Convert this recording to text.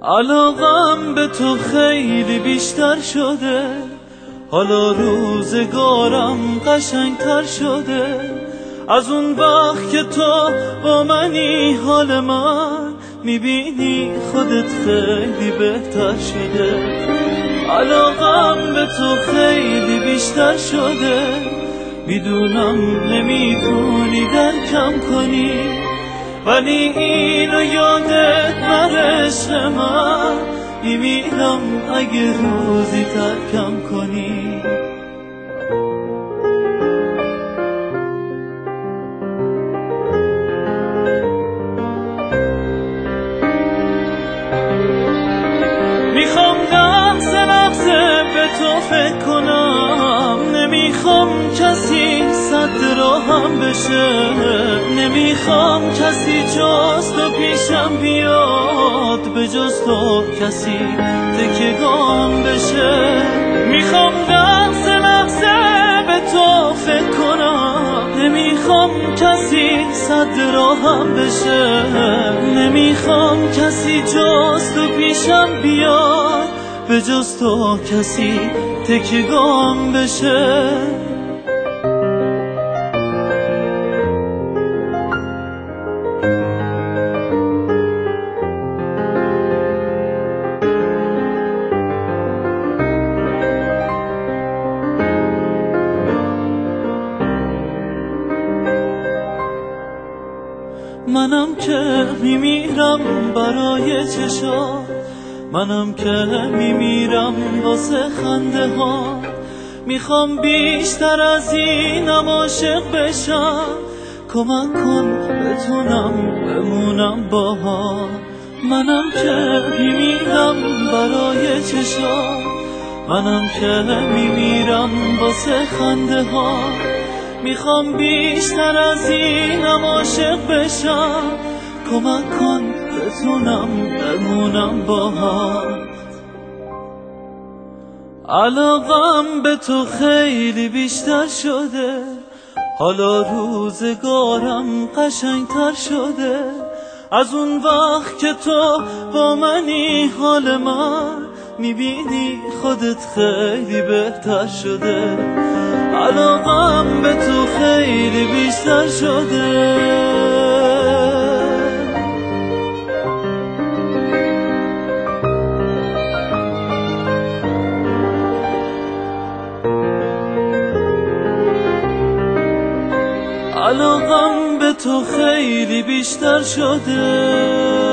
علاقم به تو خیلی بیشتر شده، حالا روزگارم قشنگتر شده. از اون وقت که تو با منی حال من میبینی خودت خیلی بهتر شده. علاقم به تو خیلی بیشتر شده، میدونم نمیتونی درکم کنی، ولی اینو یادت نره عشق من، میمیرم اگه روزی ترکم کنی. میخوام لحظه لحظه به تو فکر کنم، نمیخوام کسی صد راهم بشه، نمیخوام کسی جز تو پیشم بیاد، به جز تو کسی تکیه‌گام بشه. میخوام لحظه لحظه به تو فکر کنم، نمیخوام کسی صد راهم بشه، نمیخوام کسی جز تو پیشم بیاد، به جز تو کسی تکیه‌گام بشه. منم که میمیرم برای چشات، منم که میمیرم واسه خنده ها، میخوام بیشتر از اینم عاشق بشم، کمک کن بتونم بمونم باهات. منم که میمیرم برای چشات، منم که میمیرم واسه خنده ها، میخوام بیشتر از اینم عاشق بشم، کمک کن بتونم بمونم باهات. علاقم به تو خیلی بیشتر شده، حالا روزگارم قشنگتر شده. از اون وقت که تو با منی حال من میبینی خودت خیلی بهتر شده. علاقم به تو خیلی بیشتر شده. علاقم به تو خیلی بیشتر شده.